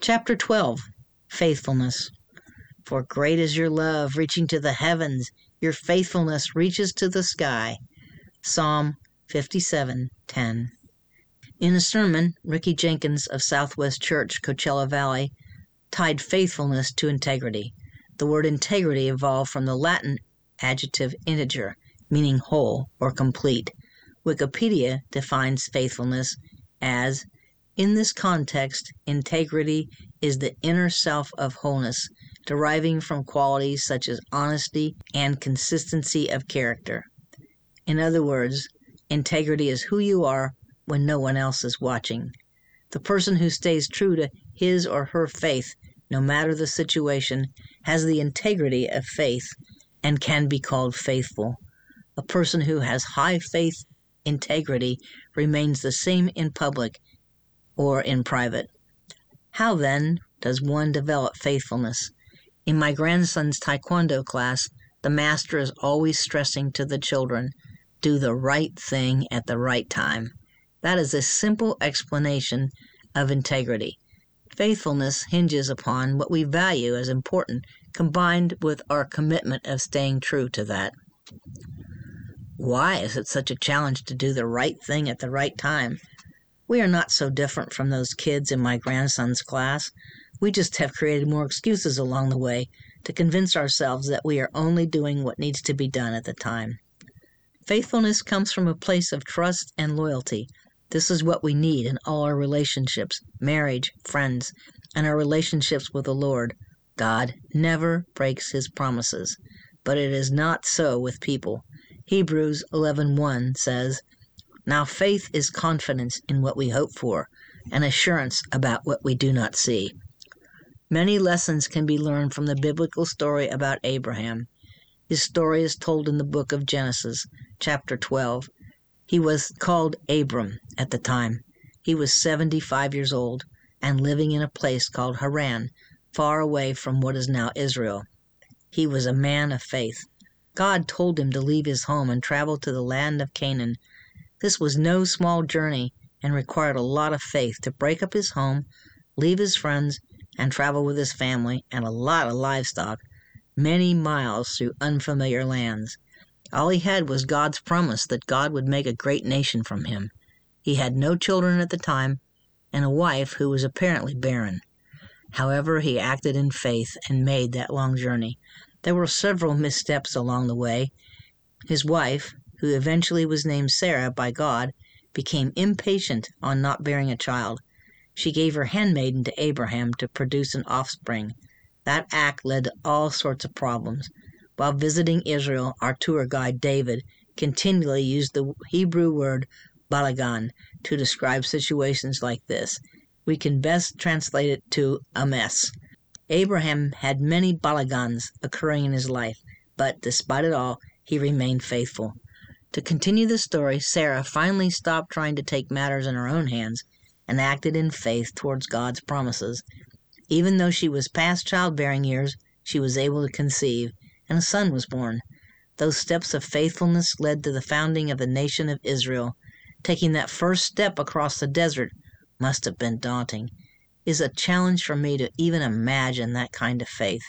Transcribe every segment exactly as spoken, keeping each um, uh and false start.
Chapter twelve, Faithfulness. For great is your love, reaching to the heavens, your faithfulness reaches to the sky. Psalm fifty-seven ten. In a sermon, Ricky Jenkins of Southwest Church, Coachella Valley, tied faithfulness to integrity. The word integrity evolved from the Latin adjective integer, meaning whole or complete. Wikipedia defines faithfulness as, in this context, integrity is the inner self of wholeness, deriving from qualities such as honesty and consistency of character. In other words, integrity is who you are when no one else is watching. The person who stays true to his or her faith, no matter the situation, has the integrity of faith and can be called faithful. A person who has high faith integrity remains the same in public or in private. How, then, does one develop faithfulness? In my grandson's taekwondo class, the master is always stressing to the children, do the right thing at the right time. That is a simple explanation of integrity. Faithfulness hinges upon what we value as important, combined with our commitment of staying true to that. Why is it such a challenge to do the right thing at the right time? We are not so different from those kids in my grandson's class. We just have created more excuses along the way to convince ourselves that we are only doing what needs to be done at the time. Faithfulness comes from a place of trust and loyalty. This is what we need in all our relationships, marriage, friends, and our relationships with the Lord. God never breaks his promises, but it is not so with people. Hebrews eleven one says, "Now faith is confidence in what we hope for, and assurance about what we do not see." Many lessons can be learned from the biblical story about Abraham. His story is told in the book of Genesis, chapter twelve. He was called Abram at the time. He was seventy-five years old and living in a place called Haran, far away from what is now Israel. He was a man of faith. God told him to leave his home and travel to the land of Canaan. This was no small journey and required a lot of faith to break up his home, leave his friends, and travel with his family and a lot of livestock, many miles through unfamiliar lands. All he had was God's promise that God would make a great nation from him. He had no children at the time and a wife who was apparently barren. However, he acted in faith and made that long journey. There were several missteps along the way. His wife, who eventually was named Sarah by God, became impatient on not bearing a child. She gave her handmaiden to Abraham to produce an offspring. That act led to all sorts of problems. While visiting Israel, our tour guide, David, continually used the Hebrew word balagan to describe situations like this. We can best translate it to a mess. Abraham had many balagans occurring in his life, but despite it all, he remained faithful. To continue the story, Sarah finally stopped trying to take matters in her own hands and acted in faith towards God's promises. Even though she was past childbearing years, she was able to conceive, and a son was born. Those steps of faithfulness led to the founding of the nation of Israel. Taking that first step across the desert must have been daunting. It is a challenge for me to even imagine that kind of faith.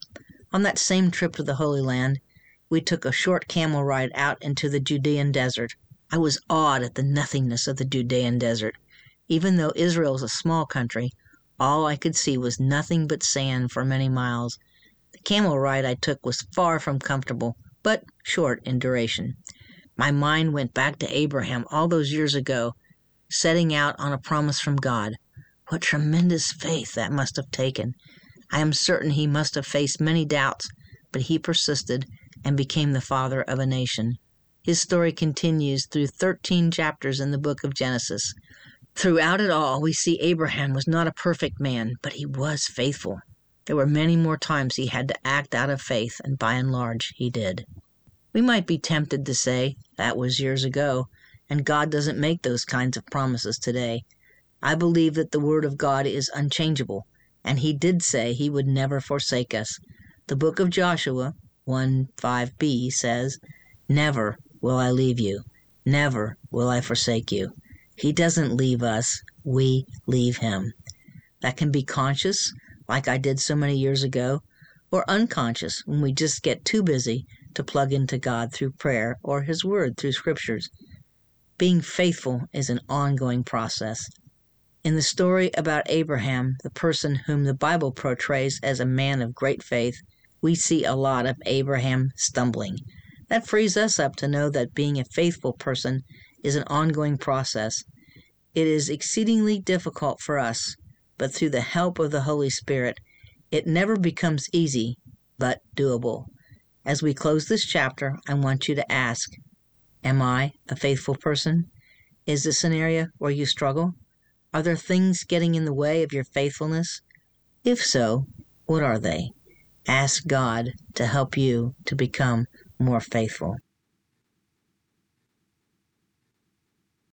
On that same trip to the Holy Land, we took a short camel ride out into the Judean desert. I was awed at the nothingness of the Judean desert. Even though Israel is a small country, all I could see was nothing but sand for many miles. The camel ride I took was far from comfortable, but short in duration. My mind went back to Abraham all those years ago, setting out on a promise from God. What tremendous faith that must have taken. I am certain he must have faced many doubts, but he persisted and became the father of a nation. His story continues through thirteen chapters in the book of Genesis. Throughout it all, we see Abraham was not a perfect man, but he was faithful. There were many more times he had to act out of faith, and by and large, he did. We might be tempted to say, that was years ago, and God doesn't make those kinds of promises today. I believe that the Word of God is unchangeable, and he did say he would never forsake us. The book of Joshua, one five b, says, "Never will I leave you. Never will I forsake you." He doesn't leave us. We leave him. That can be conscious, like I did so many years ago, or unconscious when we just get too busy to plug into God through prayer or His Word through Scriptures. Being faithful is an ongoing process. In the story about Abraham, the person whom the Bible portrays as a man of great faith, we see a lot of Abraham stumbling. That frees us up to know that being a faithful person is an ongoing process. It is exceedingly difficult for us, but through the help of the Holy Spirit, it never becomes easy, but doable. As we close this chapter, I want you to ask, am I a faithful person? Is this an area where you struggle? Are there things getting in the way of your faithfulness? If so, what are they? Ask God to help you to become more faithful.